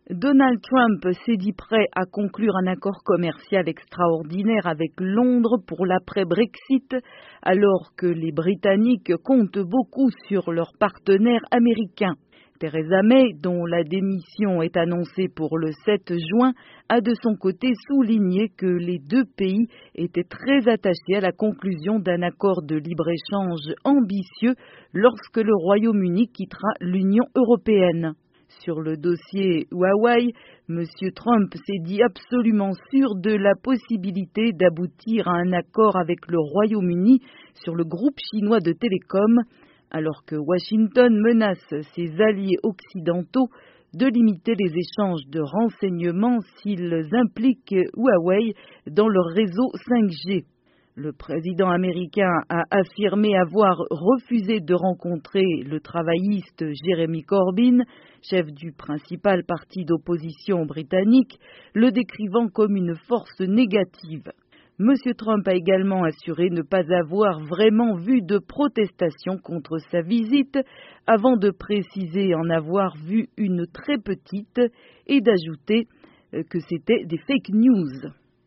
Donald Trump s'est dit prêt à conclure un accord commercial extraordinaire avec Londres pour l'après-Brexit, alors que les Britanniques comptent beaucoup sur leurs partenaires américains. Theresa May, dont la démission est annoncée pour le 7 juin, a de son côté souligné que les deux pays étaient très attachés à la conclusion d'un accord de libre-échange ambitieux lorsque le Royaume-Uni quittera l'Union européenne. Sur le dossier Huawei, M. Trump s'est dit absolument sûr de la possibilité d'aboutir à un accord avec le Royaume-Uni sur le groupe chinois de télécom, alors que Washington menace ses alliés occidentaux de limiter les échanges de renseignements s'ils impliquent Huawei dans leur réseau 5G. Le président américain a affirmé avoir refusé de rencontrer le travailliste Jeremy Corbyn, chef du principal parti d'opposition britannique, le décrivant comme une force négative. M. Trump a également assuré ne pas avoir vraiment vu de protestation contre sa visite, avant de préciser en avoir vu une très petite et d'ajouter que c'était des fake news.